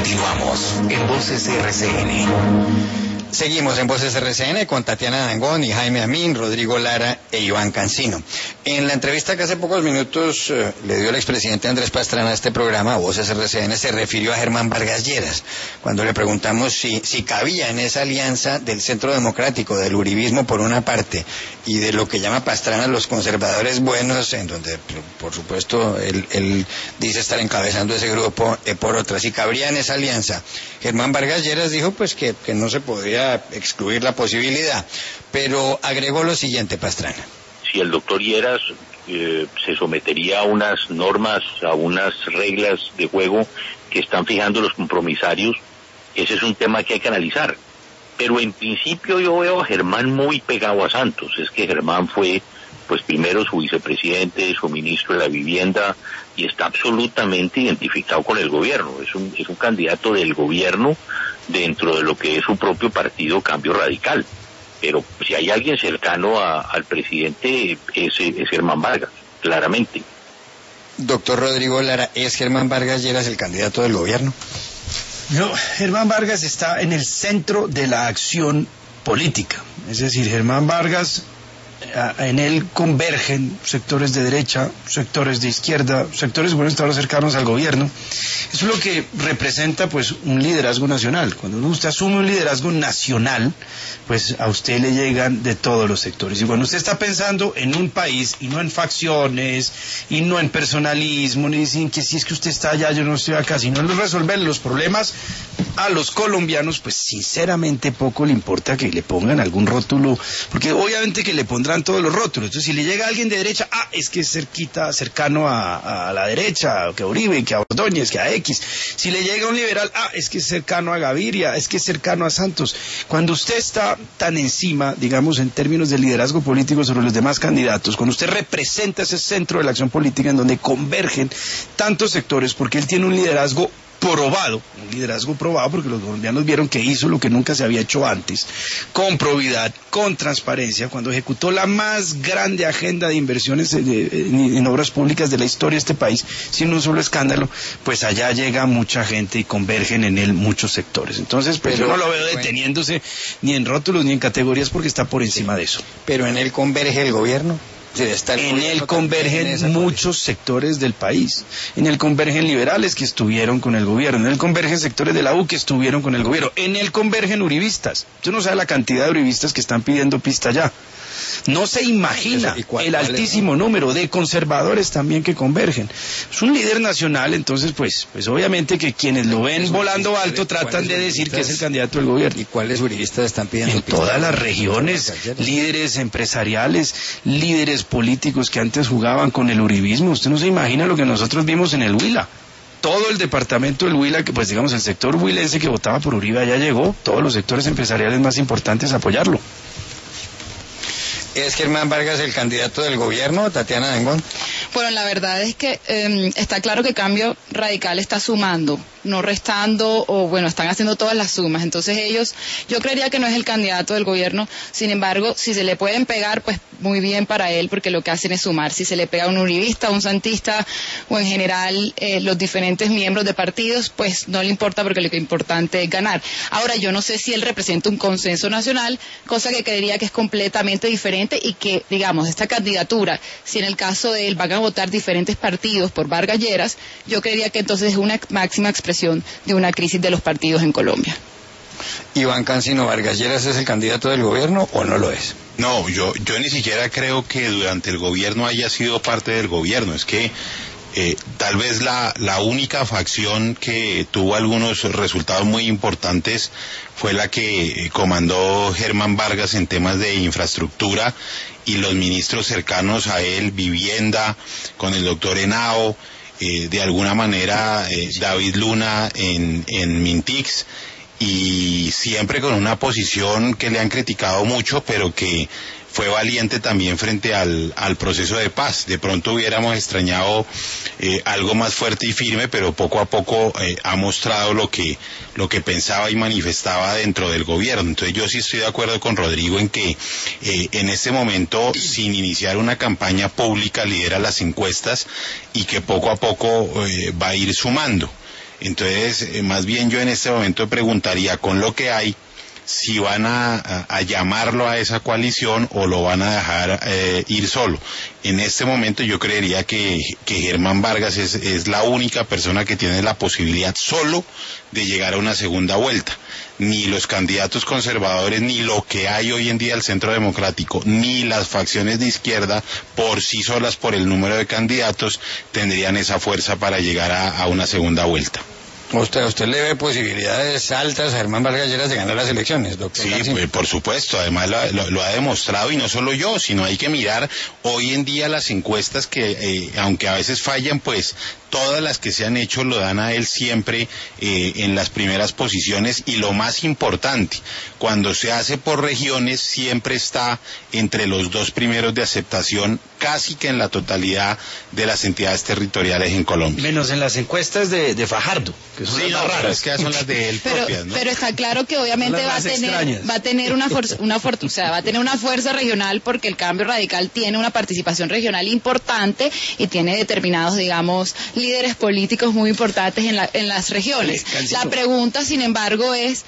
Continuamos en Voces RCN. Seguimos en Voces RCN con Tatiana Dangond y Jaime Amín, Rodrigo Lara e Iván Cancino. En la entrevista que hace pocos minutos le dio el expresidente Andrés Pastrana a este programa, Voces RCN, se refirió a Germán Vargas Lleras, cuando le preguntamos si cabía en esa alianza del Centro Democrático, del uribismo por una parte, y de lo que llama Pastrana los conservadores buenos, en donde, por supuesto, él dice estar encabezando ese grupo, por otra, si cabría en esa alianza. Germán Vargas Lleras dijo pues que no se podía excluir la posibilidad, pero agregó lo siguiente, Pastrana. Si el doctor Lleras se sometería a unas normas, a unas reglas de juego que están fijando los compromisarios, ese es un tema que hay que analizar. Pero en principio yo veo a Germán muy pegado a Santos. Es que Germán fue, pues primero su vicepresidente, su ministro de la vivienda, y está absolutamente identificado con el gobierno. Es un candidato del gobierno dentro de lo que es su propio partido Cambio Radical. Pero si hay alguien cercano al presidente es Germán Vargas, claramente. Doctor Rodrigo Lara, ¿es Germán Vargas Lleras el candidato del gobierno? No, Germán Vargas está en el centro de la acción política. Es decir, Germán Vargas, en él convergen sectores de derecha, sectores de izquierda, sectores buenos estados cercanos al gobierno. Eso es lo que representa pues un liderazgo nacional. Cuando usted asume un liderazgo nacional, pues a usted le llegan de todos los sectores. Y cuando usted está pensando en un país y no en facciones, y no en personalismo, ni dicen que si es que usted está allá, yo no estoy acá, sino en resolver los problemas a los colombianos, pues sinceramente poco le importa que le pongan algún rótulo, porque obviamente que le pondrán todos los rótulos. Entonces si le llega alguien de derecha, es que es cercano a la derecha, que a Uribe, que a Ordóñez, que a X. Si le llega un liberal, es que es cercano a Gaviria, es que es cercano a Santos. Cuando usted está tan encima, digamos, en términos de liderazgo político sobre los demás candidatos, cuando usted representa ese centro de la acción política en donde convergen tantos sectores, porque él tiene un liderazgo probado porque los colombianos vieron que hizo lo que nunca se había hecho antes, con probidad, con transparencia, cuando ejecutó la más grande agenda de inversiones en obras públicas de la historia de este país, sin un solo escándalo, pues allá llega mucha gente y convergen en él muchos sectores. Entonces, pues yo no lo veo deteniéndose ni en rótulos ni en categorías porque está por encima de eso. Pero en él converge el gobierno. En él convergen muchos sectores del país. En él convergen liberales que estuvieron con el gobierno. En él convergen sectores de la U que estuvieron con el gobierno. En él convergen uribistas. Usted no sabe la cantidad de uribistas que están pidiendo pista ya. No se imagina el altísimo número de conservadores también que convergen. Es un líder nacional, entonces pues obviamente que quienes lo ven volando alto tratan de decir que es el candidato del gobierno. ¿Y cuáles uribistas están pidiendo? En todas las regiones, líderes empresariales, líderes políticos que antes jugaban con el uribismo. Usted no se imagina lo que nosotros vimos en el Huila. Todo el departamento del Huila, que pues digamos el sector huilense que votaba por Uribe allá llegó, todos los sectores empresariales más importantes a apoyarlo. ¿Es Germán Vargas el candidato del gobierno, Tatiana Dangond? Bueno, la verdad es que está claro que Cambio Radical está sumando, no restando, o bueno, están haciendo todas las sumas. Entonces ellos, yo creería que no es el candidato del gobierno. Sin embargo, si se le pueden pegar, pues muy bien para él, porque lo que hacen es sumar. Si se le pega a un uribista, a un santista, o en general los diferentes miembros de partidos, pues no le importa, porque lo que es importante es ganar. Ahora, yo no sé si él representa un consenso nacional, cosa que creería que es completamente diferente, y que, digamos, esta candidatura, si en el caso de él van a votar diferentes partidos por Vargas Lleras, yo creería que entonces es una máxima expresión de una crisis de los partidos en Colombia. Iván Cancino, ¿Vargas Lleras es el candidato del gobierno o no lo es? No, yo ni siquiera creo que durante el gobierno haya sido parte del gobierno. Es que tal vez la única facción que tuvo algunos resultados muy importantes fue la que comandó Germán Vargas en temas de infraestructura, y los ministros cercanos a él, vivienda, con el doctor Henao, de alguna manera David Luna en Mintix, y siempre con una posición que le han criticado mucho, pero que fue valiente también frente al proceso de paz. De pronto hubiéramos extrañado algo más fuerte y firme, pero poco a poco ha mostrado lo que pensaba y manifestaba dentro del gobierno. Entonces yo sí estoy de acuerdo con Rodrigo en que en este momento, sin iniciar una campaña pública, lidera las encuestas y que poco a poco va a ir sumando. Entonces, más bien yo en este momento preguntaría, con lo que hay, si van a llamarlo a esa coalición o lo van a dejar ir solo. En este momento yo creería que Germán Vargas es la única persona que tiene la posibilidad solo de llegar a una segunda vuelta. Ni los candidatos conservadores, ni lo que hay hoy en día el Centro Democrático, ni las facciones de izquierda por sí solas, por el número de candidatos, tendrían esa fuerza para llegar a una segunda vuelta. ¿Usted le ve posibilidades altas a Germán Vargas Lleras de ganar las elecciones, doctor? Sí, pues, por supuesto, además lo ha demostrado, y no solo yo, sino hay que mirar hoy en día las encuestas que, aunque a veces fallan, pues todas las que se han hecho lo dan a él siempre en las primeras posiciones, y lo más importante, cuando se hace por regiones siempre está entre los 2 primeros de aceptación casi que en la totalidad de las entidades territoriales en Colombia. Menos en las encuestas de Fajardo, que son sí, las no, raras. es que son las de él propias, ¿no? Pero está claro que obviamente va a tener una fuerza regional, porque el Cambio Radical tiene una participación regional importante y tiene determinados, digamos, líderes políticos muy importantes en las regiones. La pregunta, sin embargo, es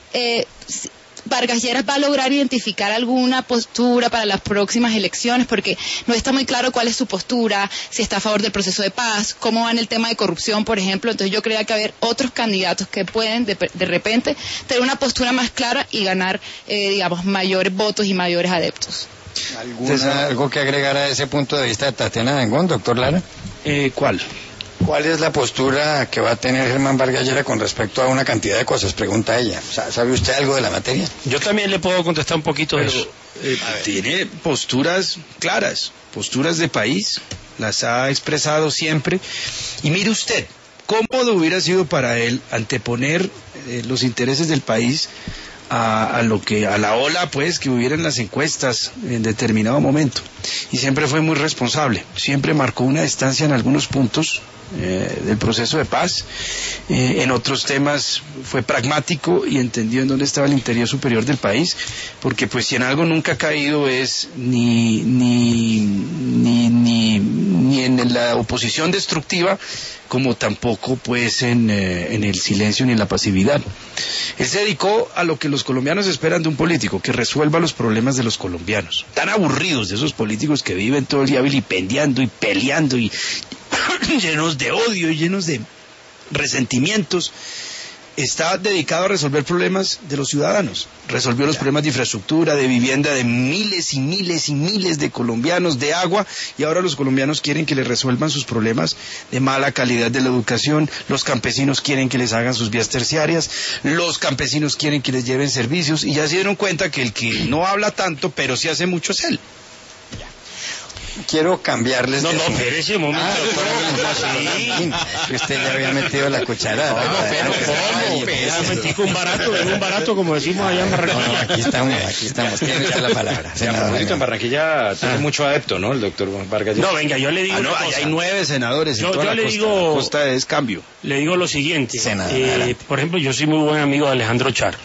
¿Vargas Lleras va a lograr identificar alguna postura para las próximas elecciones? Porque no está muy claro cuál es su postura, si está a favor del proceso de paz, cómo va en el tema de corrupción, por ejemplo. Entonces yo creía que haber otros candidatos que pueden de repente tener una postura más clara y ganar, digamos, mayores votos y mayores adeptos. ¿Algo que agregar a ese punto de vista de Tatiana Dangond, doctor Lara? ¿Cuál? ¿Cuál es la postura que va a tener Germán Vargas Lleras con respecto a una cantidad de cosas? Pregunta ella. ¿Sabe usted algo de la materia? Yo también le puedo contestar un poquito de eso. Tiene posturas claras, posturas de país, las ha expresado siempre. Y mire usted, ¿cómo hubiera sido para él anteponer los intereses del país a la ola, pues, que hubiera en las encuestas en determinado momento? Y siempre fue muy responsable, siempre marcó una distancia en algunos puntos del proceso de paz, en otros temas fue pragmático y entendió en dónde estaba el interés superior del país, porque pues si en algo nunca ha caído es ni en la oposición destructiva, como tampoco pues en el silencio ni en la pasividad. Él se dedicó a lo que los colombianos esperan de un político, que resuelva los problemas de los colombianos. Tan aburridos de esos políticos que viven todo el día vilipendiando y peleando y llenos de odio y llenos de resentimientos. Está dedicado a resolver problemas de los ciudadanos. Resolvió los problemas de infraestructura, de vivienda, de miles y miles y miles de colombianos, de agua, y ahora los colombianos quieren que les resuelvan sus problemas de mala calidad de la educación, los campesinos quieren que les hagan sus vías terciarias, los campesinos quieren que les lleven servicios, y ya se dieron cuenta que el que no habla tanto, pero sí hace mucho es él. Quiero cambiarles No, de asunto. espérese un momento. Que usted le había metido la cucharada. Ya metí con un barato, como decimos allá en Barranquilla. Aquí estamos. Tiene usted la palabra. A propósito, en Barranquilla tiene mucho adepto, ¿no? El doctor Vargas Lleras. No, venga, yo le digo una cosa. Hay 9 senadores en toda la costa. La costa es cambio. Le digo lo siguiente. Por ejemplo, yo soy muy buen amigo de Alejandro Char.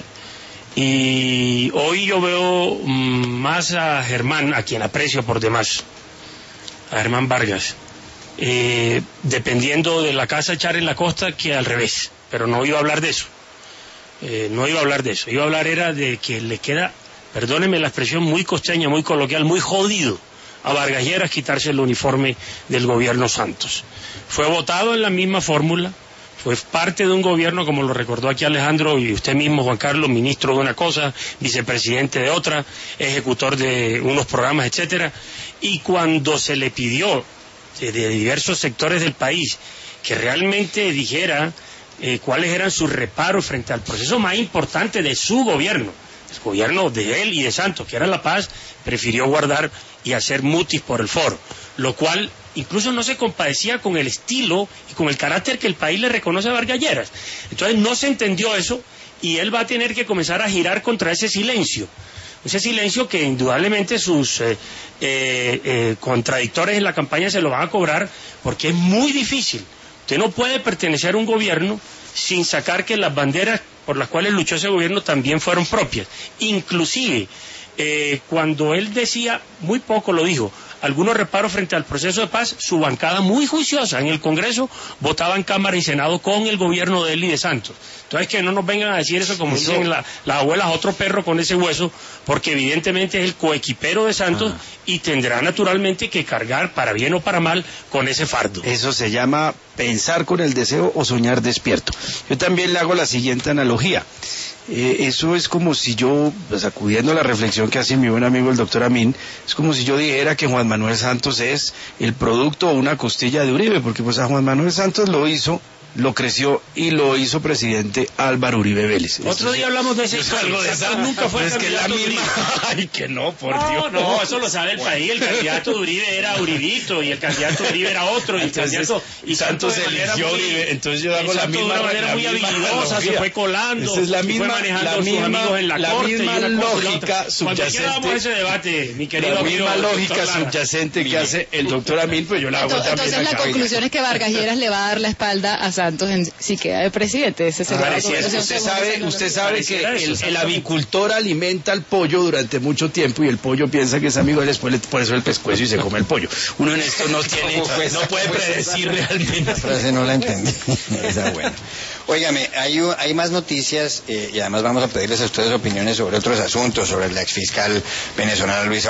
Y hoy yo veo más a Germán, a quien aprecio por demás, a Germán Vargas, dependiendo de la casa Char en la costa, que al revés. Pero no iba a hablar de eso. Iba a hablar era de que le queda, perdónenme la expresión, muy costeña, muy coloquial, muy jodido a Vargas Lleras quitarse el uniforme del gobierno Santos. Fue votado en la misma fórmula. Fue parte de un gobierno, como lo recordó aquí Alejandro y usted mismo, Juan Carlos, ministro de una cosa, vicepresidente de otra, ejecutor de unos programas, etcétera. Y cuando se le pidió de diversos sectores del país que realmente dijera cuáles eran sus reparos frente al proceso más importante de su gobierno, el gobierno de él y de Santos, que era la paz, prefirió guardar y hacer mutis por el foro, lo cual incluso no se compadecía con el estilo y con el carácter que el país le reconoce a Vargas Lleras. Entonces no se entendió eso y él va a tener que comenzar a girar contra ese silencio que indudablemente sus contradictores en la campaña se lo van a cobrar, porque es muy difícil. Usted no puede pertenecer a un gobierno sin sacar que las banderas por las cuales luchó ese gobierno también fueron propias. Inclusive, cuando él decía, muy poco lo dijo, algunos reparos frente al proceso de paz, su bancada muy juiciosa en el Congreso votaba en Cámara y Senado con el gobierno de él y de Santos. Entonces que no nos vengan a decir eso como dicen las abuelas, otro perro con ese hueso, porque evidentemente es el coequipero de Santos y tendrá naturalmente que cargar, para bien o para mal, con ese fardo. Eso se llama pensar con el deseo o soñar despierto. Yo también le hago la siguiente analogía. Eso es como si yo, pues, acudiendo a la reflexión que hace mi buen amigo el doctor Amin, es como si yo dijera que Juan Manuel Santos es el producto o una costilla de Uribe, porque pues a Juan Manuel Santos lo hizo, lo creció y lo hizo presidente Álvaro Uribe Vélez. Otro día hablamos de ese algo de Santos, nunca fue es que la misma. Ay, que no, por Dios. No, eso lo sabe el país. El candidato de Uribe era Uribito y el candidato de Uribe era otro. Y el candidato y Santos eligió Uribe. Entonces yo hago la misma. De una manera muy habilidosa, se fue colando. Esa es la y misma, fue manejando la a sus misma, amigos en la corte. misma Y una lógica subyacente. Cuando queramos ese debate, mi querido la amigo. misma lógica subyacente que hace el doctor Amin, pues yo la hago también. Entonces la conclusión es que Vargas Lleras le va a dar la espalda a Santos si queda de presidente. Esa sería la conclusión. Usted sabe que el avicultor alimenta al pollo durante mucho tiempo y el pollo piensa que es amigo de él, después por eso el pescuezo y se come el pollo. Uno en esto no puede predecir realmente. La frase no la entendí. Esa buena. Óigame, hay más noticias y además vamos a pedirles a ustedes opiniones sobre otros asuntos, sobre el exfiscal venezolano Luis